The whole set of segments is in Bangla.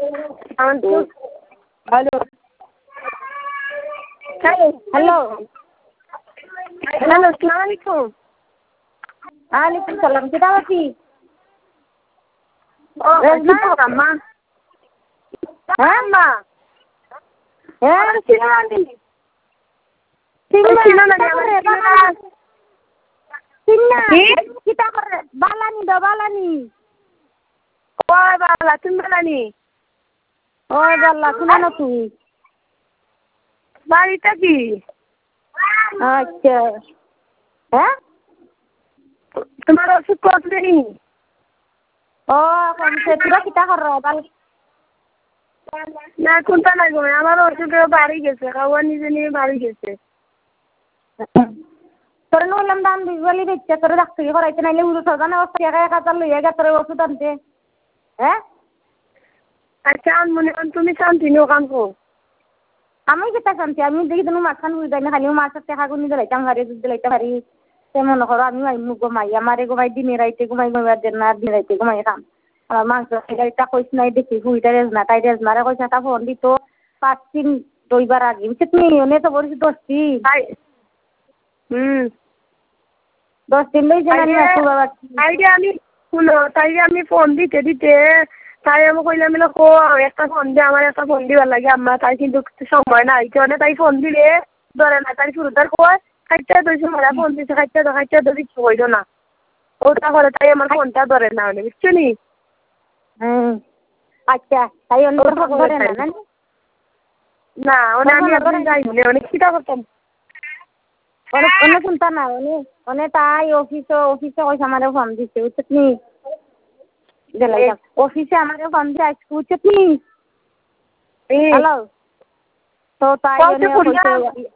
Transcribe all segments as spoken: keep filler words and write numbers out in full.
হ্যালো হ্যালো হ্যালো হ্যালো আসসালামু আলাইকুম ওয়ালাইকুম সালাম কেটা আছি ও রেজনা মা হ্যাঁ মা হ্যাঁ সিনানি সিনানি আমার সিনা কিটা করে বালানি দো বালানি ওই বালা তুমি বালানি ওই বালা শুনা না তুই বাড়িটা কি আচ্ছা হ্যাঁ তোমার ওষুধ কতদিন ও কমছে তোরা কিটা কর বাল না কোনটা নাই গো আমার ওষুধ বাড়ি গেছে খাওয়া নিজে নিয়ে বাড়ি গেছে তোর বললাম দাম দিস বলি দিচ্ছে তোর ডাক্তারি করাইতে নাইলে উড়ো সজানে অবস্থা একা একা চাল লইয়া গে তোর ওষুধ আনতে হ্যাঁ আচ্ছা মনে করেন তুমি শান্তি নিও কাম কো আমি কেটা শান্তি আমি দেখি তুমি মাঝখান বুঝ যাই না খালি মাছের টেকা গুনি দিলাইতাম হারি দুধ দিলাইতে পারি সে মনে করো আমি আইমু ঘুমাই আমারে ঘুমাই দিনে রাইতে ঘুমাই ঘুমাই দেন না দিনে রাইতে ঘুমাই খাম আমার মাংস গাড়িটা কইস নাই দেখি হুইটা রেজনা তাই রেজনারে কইস একটা ফোন দিত পাঁচ দিন দুইবার আগে বুঝছিস তুমি অনেক তো বলছি দশ দিন হুম দশ দিন লই জানি না তো বাবা তাইরে আমি শুনো তাইরে আমি ফোন দিতে দিতে তাই আমি কইলাম না কো একটা ফোন দিয়ে আমার একটা ফোন দিবার লাগে আম্মা তাই কিন্তু সময় নাই কেন তাই ফোন দিলে ধরে না তাই শুরুটার কয় খাইতে দুইশো মারা ফোন দিছে খাইতে তো খাইতে তো কিছু হইল না ওটা করে তাই আমার ফোনটা ধরে না মানে বুঝছো নি হুম আচ্ছা তাই অন্য ফোন ধরে না না ওনে আমি আপনি যাই মনে অনেক চিন্তা করতাম অনেক অন্য চিন্তা না অনেক অনেক তাই অফিসে অফিসে কইসা আমারে ফোন দিছে বুঝছো নি দিলাইতাম অফিসে আমারে ফোন দিয়ে আজকে বুঝছো নি হ্যালো তো তাই অনেক কইছে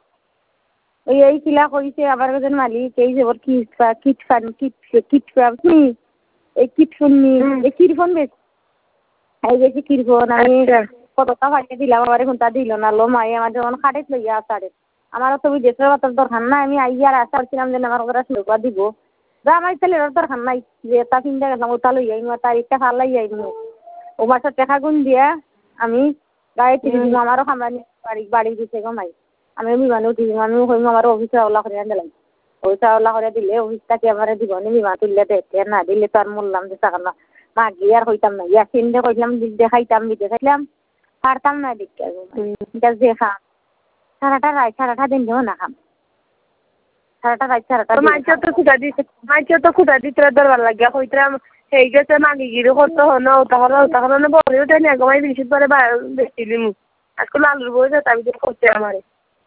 ওই এই কিলা কইছে আবার একজন মালিক এই যে ওর kit kit fun kit kit আপনি এই কিট শুননি এই কিট ফোন বেশ এই যে কিট ফোন আমি কতটা ফাইতে দিলাম আবার ঘন্টা দিল না লো মাই আমার যখন খাটেত লইয়া আসারে আমারও তো বিদেশের বাতার দরকার না আমি আইয়ার আশা করছিলাম যে আমার ঘরে লোকা দিব যা আমার ছেলের দরকার নাই যে তা চিন্তা গেলাম ওটা লই আইন তারিখটা ফালাই আইন ও মাসের টাকা গুণ দিয়া আমি গাড়ি তিরিশ দিব আমারও খামানি বাড়ি বাড়ি দিছে গমাই আমি বিমানে উঠি আমি হইম আমার অফিসে ওলা করে দিলাম ওইটা ওলা করে দিলে অফিসটাকে আমার দিব নি বিমা তুললে দেখতে না দিলে তো আর মরলাম যে টাকা না মা গিয়ে আর হইতাম না ইয়া চিন্তা করলাম দেখাইতাম দিতে খাইলাম পারতাম না দেখতে দেখা সারাটা রাত সারাটা দিন দেও না খাম সারাটা রাত সারাটা মাইকে তো খুদা দিতে মাইকে তো খুদা দিতে দরবার লাগিয়া হইতাম সেই গেছে মাগিগিরি করতে হনো তখন তখন বলে ওঠে না গমাই বেশি পরে বেশি দিমু আজকে লালুর বই যে তাই করতে আমারে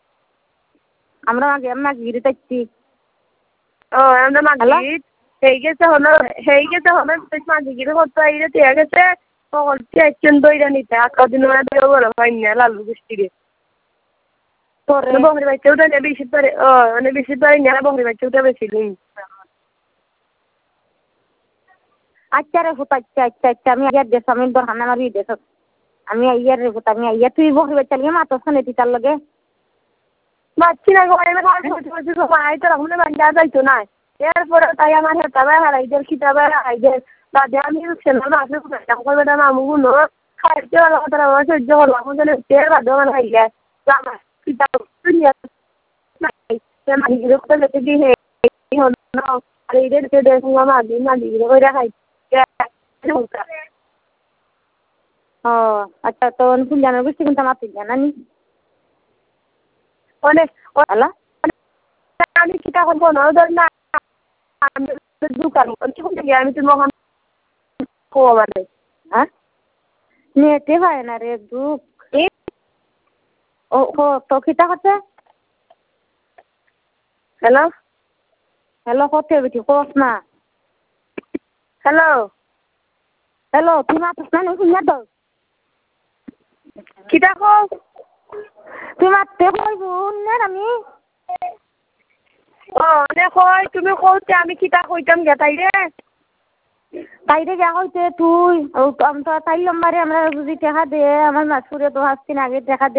আমরা আগে আমরা গিরি তাইছি ও আমরা মাগি সেই গেছে হলো সেই গেছে হলো মাগিগিরি করতে আইরে তেয়া গেছে তখন একজন দইরা নিতে আজকে দিন ওরা দেও বলো হয় না লালু বৃষ্টি রে তোরে বহরি বাইতে ওটা বেশি পরে ও মানে বেশি পরে না বহরি বাইতে ওটা বেশি দিন আচ্ছা রে ফুট আচ্ছা আচ্ছা আচ্ছা আমি আইয়ার দেশ আমি দরকার না আমার দেশ আমি আইয়ার রে ফুট আমি আইয়া তুই বহরি বাইতে গিয়ে মাতো শুনে তিতার লগে বাচ্চি না গো এনে ঘর ছোট ছোট বানাই তো রাখলে বান্দা যাইতো না এরপরে তাই আমার হেতাবে হারাইদের খিতাবে হারাইদের দাদা আমি ছেলে না আসলে কাম করবে না আমু ন খাইতে ভালো কথা আমার সহ্য হলো এখন যেন তেল বাদ মানে হাইলে আমার খিতাব দুনিয়া নাই সে মাগিরে কথা যেতে দি হে হল না আর এদের কে দেখুন আমার আগে মাগিরে কইরা খাই ও আচ্ছা তো ফুল জানার বৃষ্টি কিন্তু মাতি জানা নি অনেক হ্যালো আমি কিটা করবো না ধর না দোকান আমি তো মহান মানে হ্যাঁ নেটে হয় না রে দুঃখ ও ও তো কিটা করছে হ্যালো হ্যালো কত বেটি কোস না হ্যালো হ্যালো তুই মাতিস না নি শুনিয়া তো কিটা কও তুই মারতে কইব না আমি ও নে কই তুমি কইতে আমি কিটা কইতাম গে তাইরে তাইরে যা কইতে তুই আমি তো তাই লম্বারে আমরা যদি টাকা দে আমার মাসুরে তো হাসতিন আগে টাকা দে